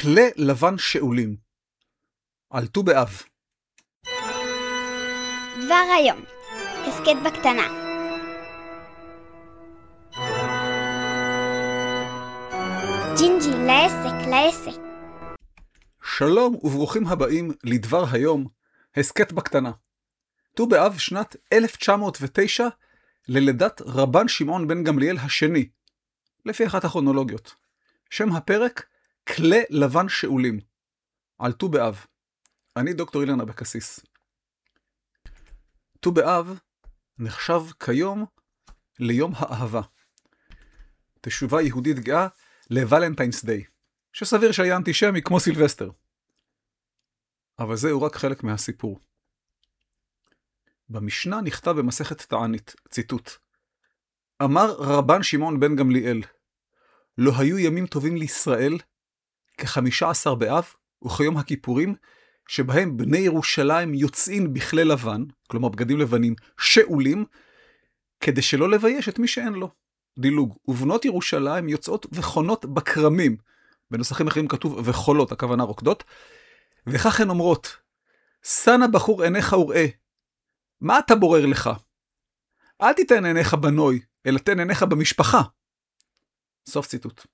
כלי לבן שאולים. על ט"ו באב. דבר היום, הסקט בקטנה. ג'ינג'י, לעסק. שלום וברוכים הבאים לדבר היום, הסקט בקטנה. ט"ו באב שנת 1909 ללידת רבן שמעון בן גמליאל השני, לפי אחת הכרונולוגיות. שם הפרק, כלי לבן שאולים. על ט"ו באב. אני דוקטור אילן אבקסיס. ט"ו באב נחשב כיום ליום האהבה. תשובה יהודית גאה לוולנטיינס דיי, שסביר שהיה אנטישמי כמו סילבסטר. אבל זהו רק חלק מהסיפור. במשנה נכתב במסכת תענית, ציטוט: אמר רבן שמעון בן גמליאל, לא היו ימים טובים לישראל כ-15 באב וכיום הכיפורים, שבהם בני ירושלים יוצאים בכלי לבן, כלומר בגדים לבנים, שאולים, כדי שלא לבייש את מי שאין לו. דילוג, ובנות ירושלים יוצאות וחונות בקרמים, בנוסחים אחרים כתוב וחולות, הכוונה רוקדות, וכך הן אומרות, סנה בחור עיניך וראה, מה אתה בורר לך? אל תיתן עיניך בנוי, אלא תן עיניך במשפחה. סוף ציטוט.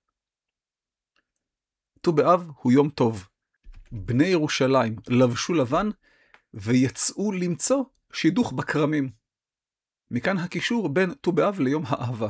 ט"ו באב הוא יום טוב. בני ירושלים לבשו לבן ויצאו למצוא שידוך בקרמים. מכאן הקישור בין ט"ו באב ליום האהבה.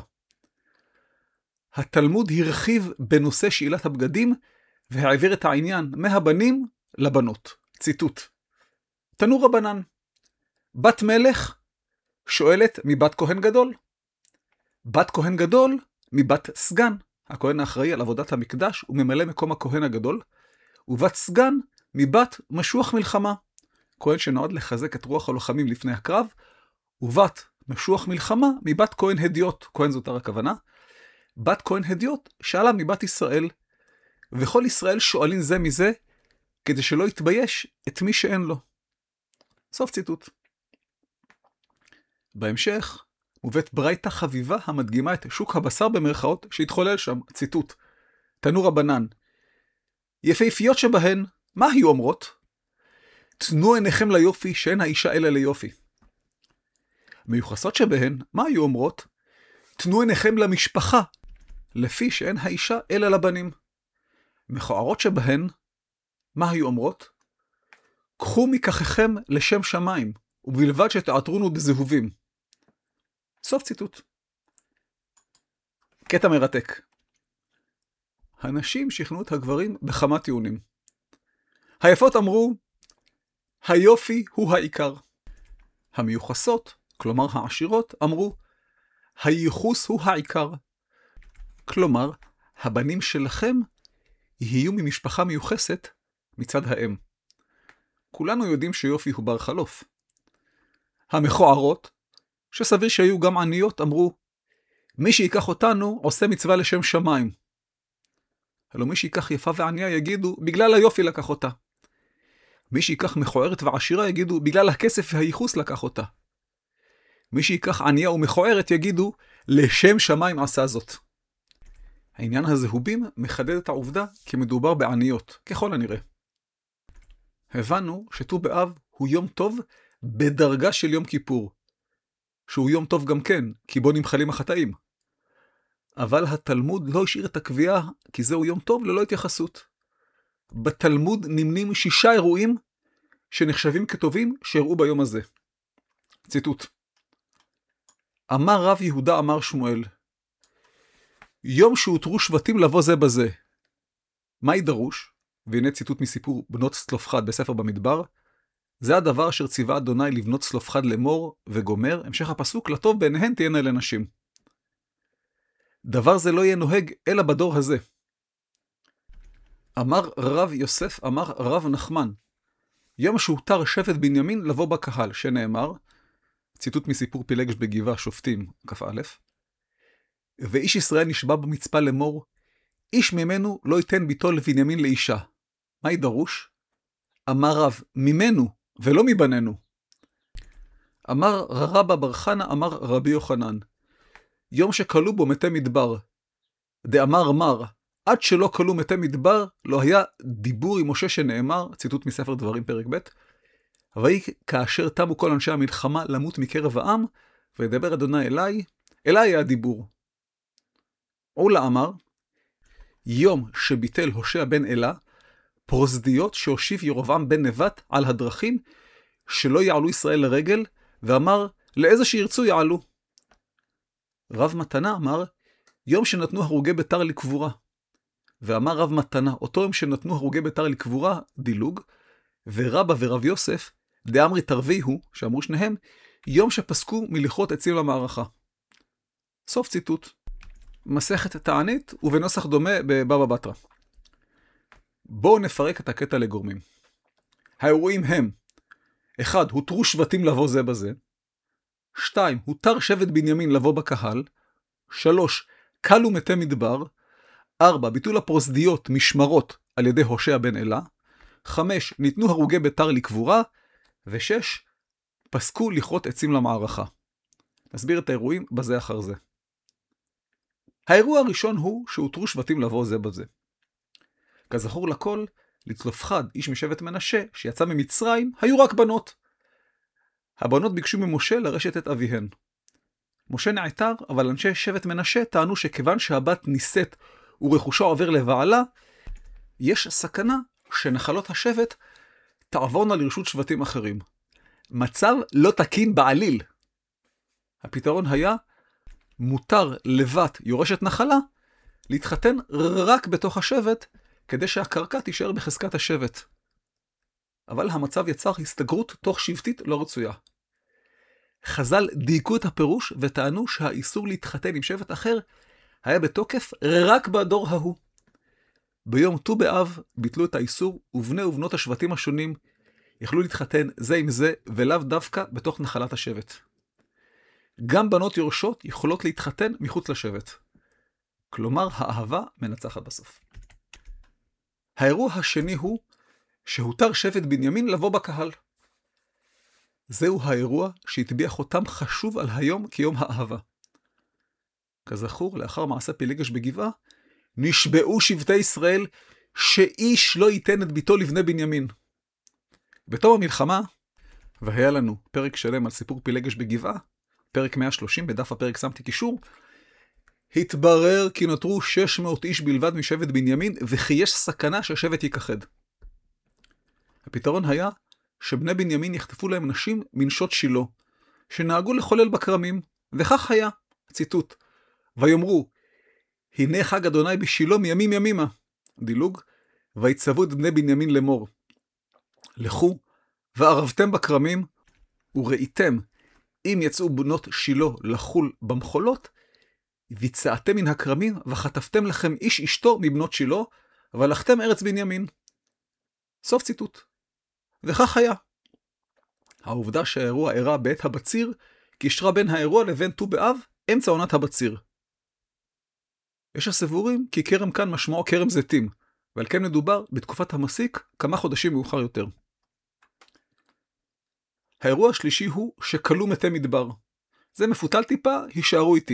התלמוד הרחיב בנושא שאלת הבגדים והעביר את העניין מהבנים לבנות. ציטוט: תנו רבנן, בת מלך שואלת מבת כהן גדול, בת כהן גדול מבת סגן, הכהן האחראי על עבודת המקדש וממלא מקום הכהן הגדול, ובת סגן מבת משוח מלחמה, כהן שנועד לחזק את רוח הלוחמים לפני הקרב, ובת משוח מלחמה מבת כהן הדיוט, כהן זוטר הכוונה, בת כהן הדיוט שאלה מבת ישראל, וכל ישראל שואלים זה מזה, כדי שלא יתבייש את מי שאין לו. סוף ציטוט. בהמשך מובאת ברייתא חביבה המדגימה את שוק הבשר במרכאות שהתחולל שם. ציטוט: תנו רבנן, יפהפיות שבהן, מה היו אומרות? תנו עיניכם ליופי שאין האישה אלא ליופי. מיוחסות שבהן, מה היו אומרות? תנו עיניכם למשפחה, לפי שאין האישה אלא לבנים. מכוערות שבהן, מה היו אומרות? קחו מכככם לשם שמיים, ובלבד שתעטרונו בזהובים. סוף ציטוט. קטע מרתק. הנשים שכנעו את הגברים בכמה טיעונים. היפות אמרו, היופי הוא העיקר. המיוחסות, כלומר העשירות, אמרו, הייחוס הוא העיקר. כלומר, הבנים שלכם יהיו ממשפחה מיוחסת מצד האם. כולנו יודעים שיופי הוא בר חלוף. המכוערות, שסביר שהיו גם עניות, אמרו, מי שיקח אותנו עושה מצווה לשם שמיים. הלא מי שיקח יפה וענייה יגידו, בגלל היופי לקח אותה. מי שיקח מכוערת ועשירה יגידו, בגלל הכסף והייחוס לקח אותה. מי שיקח ענייה ומכוערת יגידו, לשם שמיים עשה זאת. העניין הזהובים מחדד את העובדה כי מדובר בעניות, ככל הנראה. הבנו שט"ו באב הוא יום טוב בדרגה של יום כיפור, שהוא יום טוב גם כן, כי בו נמחלים החטאים. אבל התלמוד לא השאיר את הקביעה, כי זהו יום טוב ללא התייחסות. בתלמוד נמנים 6 אירועים שנחשבים כטובים שאירעו ביום הזה. ציטוט: אמר רב יהודה אמר שמואל, יום שהותרו שבטים לבוא זה בזה. מהי דרוש? והנה ציטוט מסיפור בנות צלופחד בספר במדבר, זה הדבר אשר ציווה אדוני לבנות צלופחד לאמור וגומר, המשך הפסוק, לטוב בעיניהן תהיינה לנשים. דבר זה לא יהיה נוהג אלא בדור הזה. אמר רב יוסף, אמר רב נחמן, יום שהותר שבט בנימין לבוא בקהל, שנאמר, ציטוט מסיפור פילגש בגבעה שופטים, כ"א, ואיש ישראל נשבע במצפה לאמור, איש ממנו לא ייתן ביתו לבנימין לאישה. מהי דרוש? אמר רב, ממנו ולא מבננו. אמר רבא בר חנא, אמר רבי יוחנן, יום שקלו בו מתי מדבר, דאמר מר, עד שלא כלו מתי מדבר, לא היה דיבור עם משה שנאמר, ציטוט מספר דברים פרק ב', ויהי כאשר תמו כל אנשי המלחמה למות מקרב העם, וידבר אדוני אליי היה הדיבור. עולה אמר, יום שביטל הושע בן אלה, פרוזדיות שהושיב ירבעם בן נבט על הדרכים, שלא יעלו ישראל לרגל, ואמר, לאיזה שירצו יעלו. רב מתנה אמר, יום שנתנו הרוגי ביתר לקבורה. ואמר רב מתנה, אותו יום שנתנו הרוגי ביתר לקבורה, דילוג, ורבא ורב יוסף, דאמרי תרוויהו, שאמרו שניהם, יום שפסקו מלכרות עצים למערכה. סוף ציטוט. מסכת תענית ובנוסח דומה בבבא בתרא. בואו נפרק את הקטע לגורמים. האירועים הם 1. הותרו שבטים לבוא זה בזה. 2. הותר שבט בנימין לבוא בקהל. 3. קלו מתי מדבר. 4. ביטול הפרוזדיות משמרות על ידי הושע בן אלה. 5. ניתנו הרוגי ביתר לקבורה. ו6. פסקו לכרות עצים למערכה. נסביר את האירועים בזה אחר זה. האירוע הראשון הוא שהותרו שבטים לבוא זה בזה. כזכור לכל, לצלופחד, איש משבט מנשה, שיצא ממצרים, היו רק בנות. הבנות ביקשו ממשה לרשת את אביהן. משה נעתר, אבל אנשי שבט מנשה טענו שכיוון שהבת נישאת ורכושו עובר לבעלה, יש סכנה שנחלות השבט תעבורנה לרשות שבטים אחרים. מצב לא תקין בעליל. הפתרון היה, מותר לבת יורשת נחלה, להתחתן רק בתוך השבט, כדי שהקרקע תישאר בחזקת השבט. אבל המצב יצר הסתגרות תוך שבטית לא רצויה. חז"ל דייקו את הפירוש וטענו שהאיסור להתחתן עם שבט אחר היה בתוקף רק בדור ההוא. ביום ט"ו באב ביטלו את האיסור, ובני ובנות השבטים השונים יכלו להתחתן זה עם זה ולאו דווקא בתוך נחלת השבט. גם בנות יורשות יכולות להתחתן מחוץ לשבט. כלומר, האהבה מנצחת בסוף. האירוע השני הוא שהותר שבט בנימין לבוא בקהל. זהו האירוע שהטביע חותם חשוב על היום כיום האהבה. כזכור, לאחר מעשה פילגש בגבעה, נשבעו שבטי ישראל שאיש לא ייתן את ביתו לבני בנימין. בתום המלחמה, והיה לנו פרק שלם על סיפור פילגש בגבעה, פרק 130 בדף הפרק שמתי קישור, התברר כי נותרו 600 איש בלבד משבט בנימין, וכי יש סכנה שהשבט ייכחד. הפתרון היה שבני בנימין יחטפו להם נשים מנשות שילה, שנהגו לחולל בכרמים, וכך היה, ציטוט, ויאמרו, הנה חג אדוני בשילה מימים ימימה, דילוג, ויצוו את בני בנימין לאמור, לכו, וערבתם בכרמים, וראיתם, אם יצאו בנות שילה לחול במחולות, ויצאתם מן הכרמים, וחטפתם לכם איש אשתו מבנות שילה, והלכתם ארץ בנימין. סוף ציטוט. וכך היה. העובדה שהאירוע אירע בעת הבציר, קישרה בין האירוע לבין ט"ו באב, אמצע עונת הבציר. יש הסבורים כי כרם כאן משמעו כרם זיתים, ועל כן מדובר בתקופת המסיק כמה חודשים מאוחר יותר. האירוע השלישי הוא שקלו מתי מדבר. זה מפותל טיפה, הישארו איתי.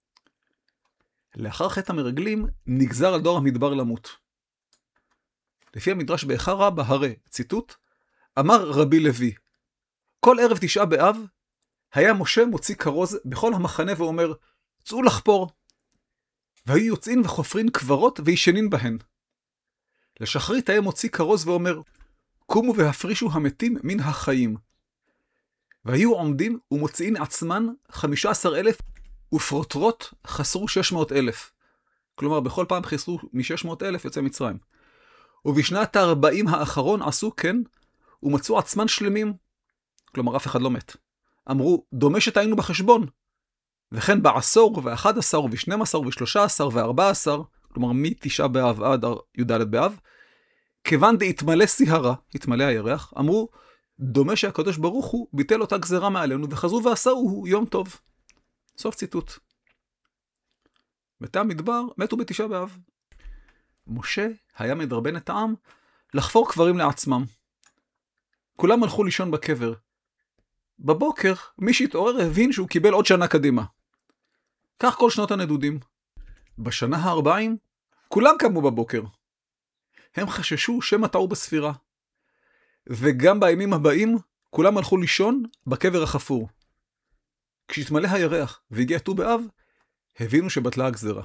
לאחר חטא המרגלים נגזר על דור המדבר למות. לפי המדרש באיכה רבה הרי, ציטוט, אמר רבי לוי, כל ערב 9 באב היה משה מוציא כרוז בכל המחנה ואומר, צאו לחפור. והיו יוצאים וחופרים קברות וישנין בהן. לשחרית היה מוציא כרוז ואומר, קומו והפרישו המתים מן החיים. והיו עומדים ומוציאים עצמן 15,000 ופרוטרות חסרו 600,000. כלומר, בכל פעם חסרו מ-600,000 יוצא מצרים. ובשנת ה-40 האחרון עשו כן, ומצאו עצמן שלמים. כלומר, אף אחד לא מת. אמרו, דומה שטעינו בחשבון. וכן בעשור ו11 ו12 ו13 ו14, כלומר מ9 באב עד י"ד באב, כיוון דהתמלא סיהרה, התמלא הירח, אמרו, דומה שהקדוש ברוך הוא ביטל אותה גזרה מעלינו, וחזרו ועשהו יום טוב. סוף ציטוט. בתי המדבר מתו ב9 באב. משה היה מדרבן את העם לחפור קברים לעצמם. כולם הלכו לישון בקבר. בבוקר מי שהתעורר הבין שהוא קיבל עוד שנה קדימה. כך כל שנות הנדודים. בשנה ה-40 כולם קמו בבוקר. הם חששו שמא טעו בספירה. וגם בימים הבאים, כולם הלכו לישון בקבר החפור. כשהתמלא הירח והגיע ט"ו באב, הבינו שבטלה הגזרה.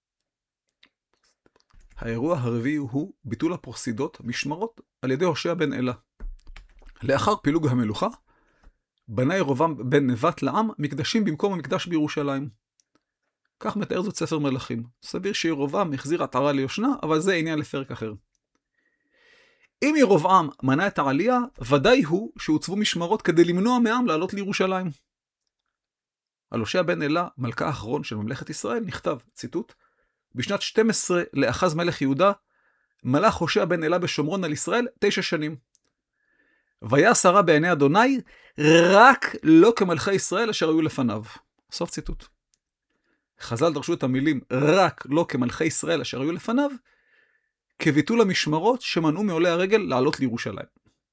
האירוע הרביעי הוא ביטול הפרסידות משמרות על ידי הושע בן אלה. לאחר פילוג המלוכה, בנה ירבעם בן נבט לעם מקדשים במקום המקדש בירושלים. כך מתאר זאת ספר מלכים. סביר שירבעם החזיר עטרה ליושנה, אבל זה עניין לפרק אחר. אם ירבעם מנע את העלייה, ודאי הוא שהוצבו משמרות כדי למנוע מעם לעלות לירושלים. על הושע בן אלה, מלכה האחרון של ממלכת ישראל, נכתב, ציטוט, בשנת 12 לאחז מלך יהודה, מלך הושע בן אלה בשומרון על ישראל 9 שנים. ויעש הרע בעיני אדוני, רק לא כמלכי ישראל אשר היו לפניו. סוף ציטוט. חז"ל דרשו את המילים רק לא כמלכי ישראל אשר היו לפניו, כביטול המשמרות שמנעו מעולי הרגל לעלות לירושלים.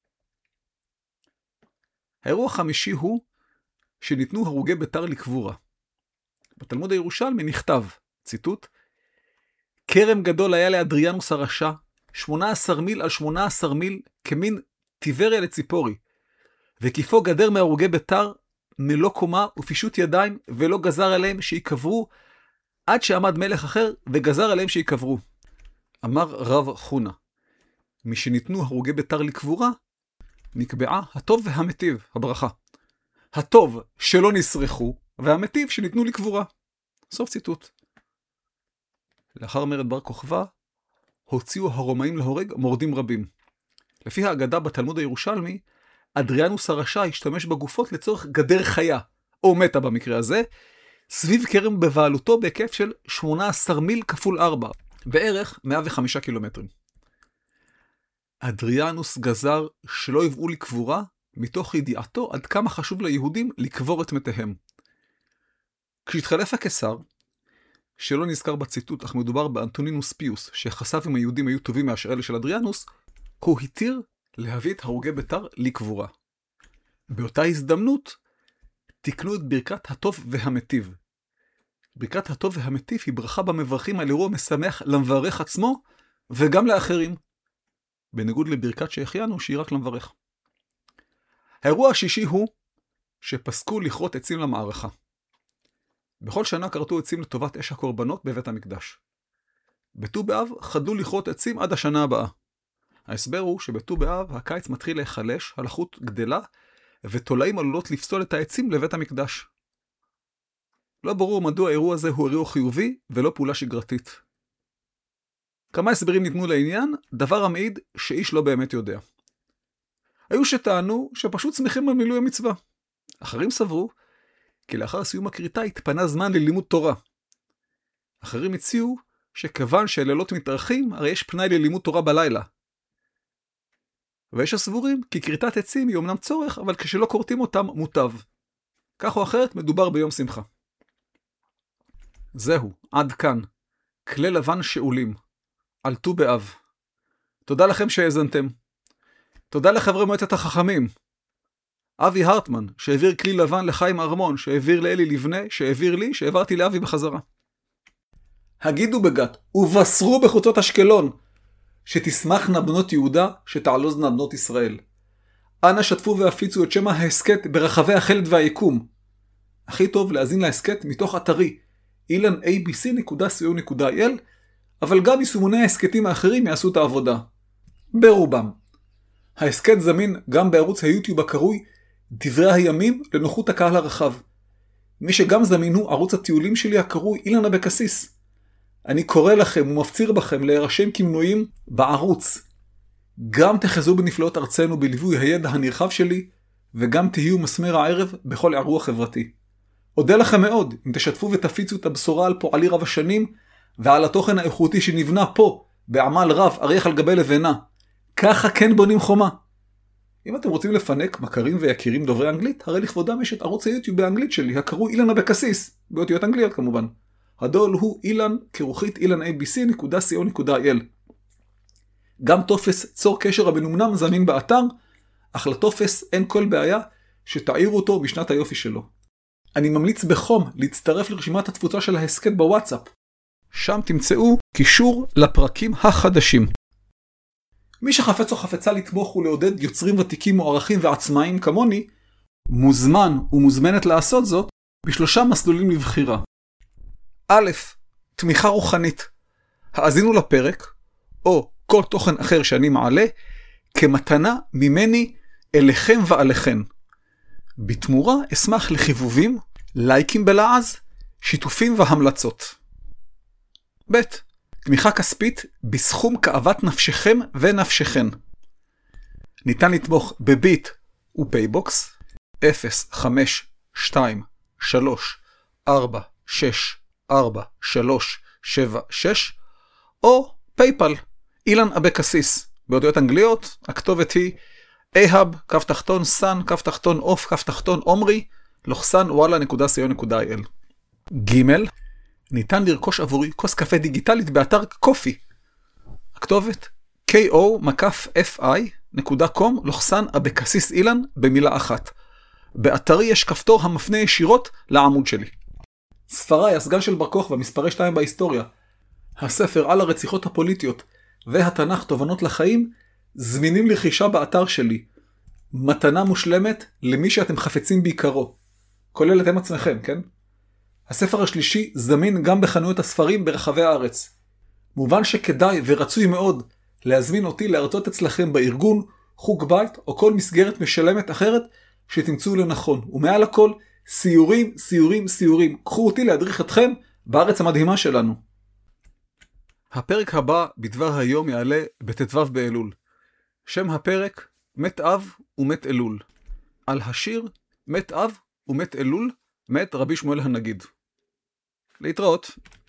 האירוע החמישי הוא שניתנו הרוגי ביתר לקבורה. בתלמוד הירושלמי נכתב, ציטוט, כרם גדול היה לאדריאנוס הרשע, 18 מיל על 18 מיל, כמין טיבריה לציפורי, וכיפו גדר מהרוגי ביתר, מלוא קומה ופישוט ידיים, ולא גזר עליהם שיקברו, עד שעמד מלך אחר וגזר עליהם שיקברו. אמר רב חונה, משניתנו הרוגי ביתר לקבורה, נקבעה הטוב והמטיב, הברכה. הטוב שלא נשרחו, והמטיב שניתנו לקבורה. סוף ציטוט. לאחר מרד בר כוכבא, הוציאו הרומאים להורג מורדים רבים. לפי האגדה בתלמוד הירושלמי, אדריאנוס הרשע השתמש בגופות לצורך גדר חיה, או מתה במקרה הזה, סביב כרם בבעלותו בהיקף של 18 מיל כפול 4, בערך 105 קילומטרים. אדריאנוס גזר שלא יבואו לקבורה, מתוך ידיעתו עד כמה חשוב ליהודים לקבור את מתיהם. כשהתחלף הקיסר, שלא נזכר בציטוט, אך מדובר באנטונינוס פיוס, שיחסיו עם היהודים היו טובים מהשאלה של אדריאנוס, הוא התיר להביא את הרוגי ביתר לקבורה. באותה הזדמנות, תקנו את ברכת הטוב והמטיב. ברכת הטוב והמטיב היא ברכה במברכים על אירוע משמח למברך עצמו, וגם לאחרים. בניגוד לברכת שהחיינו, שהיא רק למברך. האירוע השישי הוא שפסקו לכרות עצים למערכה. בכל שנה כרתו עצים לטובת אש הקורבנות בבית המקדש. בט"ו באב חדלו לכרות עצים עד השנה הבאה. ההסבר הוא שבט"ו באב הקיץ מתחיל להיחלש, הלחות גדלה, ותולעים עלולות לפסול את העצים לבית המקדש. לא ברור מדוע האירוע הזה הוא אירוע חיובי ולא פעולה שגרתית. כמה הסברים ניתנו לעניין, דבר המעיד שאיש לא באמת יודע. היו שטענו שפשוט שמחים על מילוי המצווה. אחרים סברו כי לאחר סיום הכריתה התפנה זמן ללימוד תורה. אחרים הציעו שכיוון שהלילות מתארחים, הרי יש פנאי ללימוד תורה בלילה. ויש הסבורים כי כריתת עצים היא אומנם צורך, אבל כשלא כורתים אותם מוטב. כך או אחרת מדובר ביום שמחה. זהו, עד כאן. כלי לבן שאולים. על ט"ו באב. תודה לכם שהאזנתם. תודה לחברי מועצת החכמים. אבי הרטמן, שהעביר כלי לבן לחיים ארמון, שהעביר לאלי לבנה, שהעביר לי, שהעברתי לאבי בחזרה. הגידו בגת, ובשרו בחוצות אשקלון, שתשמחנה בנות יהודה, שתעלוזנה בנות ישראל. אנא שתפו והפיצו את שם ההסקט ברחבי החלד והיקום. הכי טוב להזין להסקט מתוך אתרי, ilanabc.co.il, אבל גם יישומוני ההסקטים האחרים יעשו את העבודה. ברובם. ההסקט זמין גם בערוץ היוטיוב הקרוי דברי הימים לנוחות הקהל הרחב. מי שגם זמין הוא ערוץ הטיולים שלי הקרוי אילן אבקסיס. אני קורא לכם ומפציר בכם להירשם כמנויים בערוץ. גם תחזו בנפלאות ארצנו בליווי הידע הנרחב שלי, וגם תהיו מסמר הערב בכל אירוע חברתי. אודה לכם מאוד אם תשתפו ותפיצו את הבשורה על פועלי רב השנים, ועל התוכן האיכותי שנבנה פה, בעמל רב אריח על גבי לבנה. ככה כן בונים חומה. אם אתם רוצים לפנק מכרים ויקירים דוברי אנגלית, הרי לכבודם יש את ערוץ היוטיוב באנגלית שלי, הקרוי אילן אבקסיס, באותיות אנגליות כמובן. הדול הוא ilan@ilanabc.co.il. גם טופס צור קשר המנומנם זמין באתר, אך לטופס אין כל בעיה שתעירו אותו בשנת היופי שלו. אני ממליץ בחום להצטרף לרשימת התפוצה של ההסקט בוואטסאפ. שם תמצאו קישור לפרקים החדשים. מי שחפץ או חפצה לתמוך ולעודד יוצרים ותיקים מוערכים ועצמאיים כמוני, מוזמן ומוזמנת לעשות זאת בשלושה מסלולים לבחירה. א', תמיכה רוחנית. האזינו לפרק, או כל תוכן אחר שאני מעלה, כמתנה ממני אליכם ועליכן. בתמורה אשמח לחיבובים, לייקים בלעז, שיתופים והמלצות. ב', תמיכה כספית בסכום כאוות נפשכם ונפשכן. ניתן לתמוך בביט ופייבוקס 05234643676 או פייפל אילן אבקסיס באותיות אנגליות. הכתובת היא ahab_san_omri.walla.co.il. ג', ניתן לרכוש עבורי כוס קפה דיגיטלית באתר קופי. הכתובת ko-fi.com/abekasisillan במילה אחת. באתרי יש כפתור המפנה ישירות לעמוד שלי. ספריי, הסגן של בר כוכבא, מספרי 2 בהיסטוריה, הספר על הרציחות הפוליטיות והתנ"ך תובנות לחיים, זמינים לרכישה באתר שלי. מתנה מושלמת למי שאתם חפצים בעיקרו, כולל אתם עצמכם, כן? הספר השלישי זמין גם בחנויות הספרים ברחבי הארץ. מובן שכדאי ורצוי מאוד להזמין אותי להרצות אצלכם בארגון, חוג בית או כל מסגרת משלמת אחרת שתמצאו לנכון. ומעל הכל, סיורים, סיורים, סיורים. קחו אותי להדריך אתכם בארץ המדהימה שלנו. הפרק הבא בדבר היום יעלה בט"ו באלול. שם הפרק, מת אב ומת אלול. על השיר מת אב ומת אלול, מת רבי שמואל הנגיד. להתראות.